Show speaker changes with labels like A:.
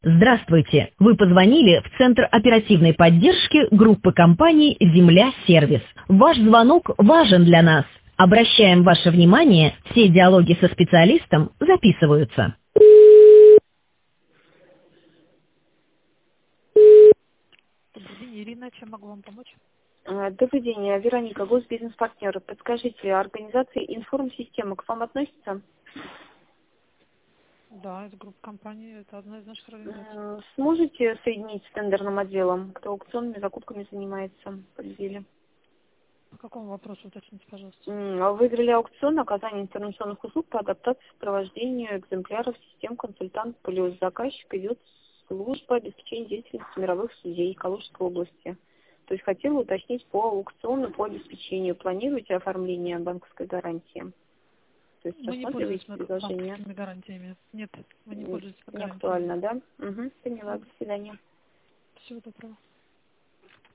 A: Здравствуйте! Вы позвонили в Центр оперативной поддержки группы компаний «Земля-Сервис». Ваш звонок важен для нас. Обращаем ваше внимание, все диалоги со специалистом записываются.
B: Добрый день, Ирина. Чем могу вам помочь?
C: Добрый день, Вероника, госбизнес-партнер. Подскажите, организация «Информсистема» к вам относится?
B: Да, это группа компаний, это одна из наших организаций.
C: Сможете соединить с тендерным отделом, кто аукционными закупками занимается в отделе?
B: По какому вопросу уточните, пожалуйста?
C: Выиграли аукцион на оказание информационных услуг по адаптации и сопровождению экземпляров систем консультант плюс. Заказчик идет служба обеспечения деятельности мировых судей Калужской области. То есть хотела уточнить по аукциону, по обеспечению. Планируете оформление банковской гарантии? То есть
B: Мы не
C: рассматриваете
B: пользуемся
C: предложение?
B: банковскими гарантиями. Нет, мы не пользуемся
C: Не
B: гарантиями.
C: актуально, да? Поняла.
B: Нет.
C: До свидания.
B: Всего доброго.